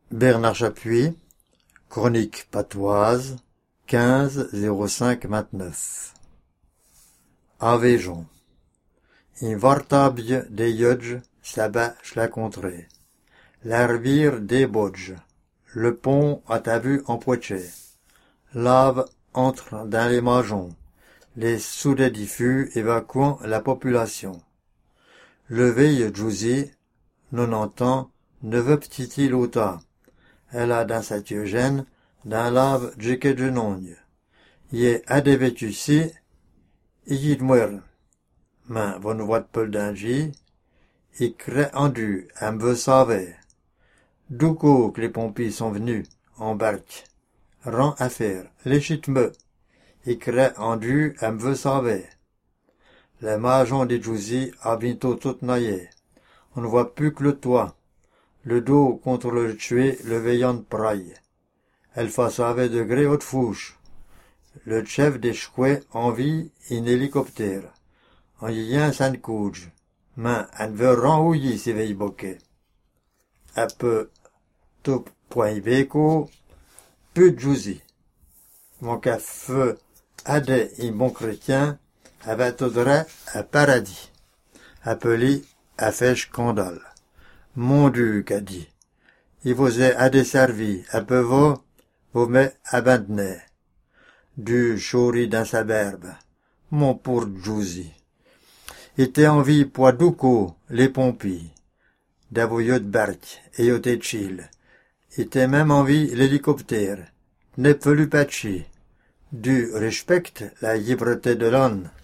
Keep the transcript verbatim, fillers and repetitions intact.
Bernard Chapuis, Chronique patoise, quinze zéro cinq vingt-neuf. Avejon. In vartabje de judge, s'abat la contrée. L'arbire des bodges. Le pont à ta vue empoché. Lave entre dans les magens. Les soudés diffus évacuant la population. Le veille Jouzy, nonante ans, ne veut petit lota. Elle a dans sa Eugène, dans lave djeke de nogne. Yé adevetusi, yid muer. Men von wat pel d'angi, y crée endu, elle me veut sauver. Douco que les pompiers sont venus, en barque. Rend affaire, les chitme. Y crée endu, elle me veut sauver. Les magens des Jouzy a bientôt tout noyé. On ne voit plus que le toit. Le dos contre le tué, le veillant de praille. Elle fait sauver de gré haute fouche. Le chef des chouets en vie in hélicoptère. En y a un san couge. Mais elle veut renouiller ses veilles bokeh. Un peu tout point béco, peu de Jouzy. Mon café adé un bon chrétien, avait audrait un paradis. Appelé à fait scandale. Mon Dieu, qu'a dit. Il vous est adesservi, à peu vous, vous m'est abandonné. Du chouri dans sa berbe. Mon pour Jouzy. Était en vie pour Douco, les pompiers. D'avoyot de barque, et yoté de chil. Était même en vie l'hélicoptère. N'est plus patché. Du respect la liberté de l'homme.